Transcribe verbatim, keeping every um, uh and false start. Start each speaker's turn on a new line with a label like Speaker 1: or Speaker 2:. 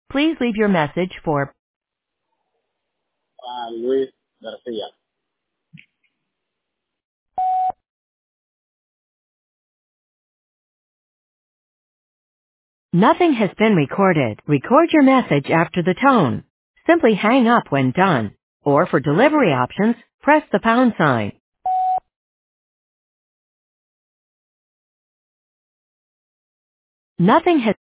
Speaker 1: Please leave your message for
Speaker 2: Ah, Luis García.
Speaker 1: Nothing has been recorded. Record your message after the tone. Simply hang up when done. Or for delivery options, press the pound sign. Nothing has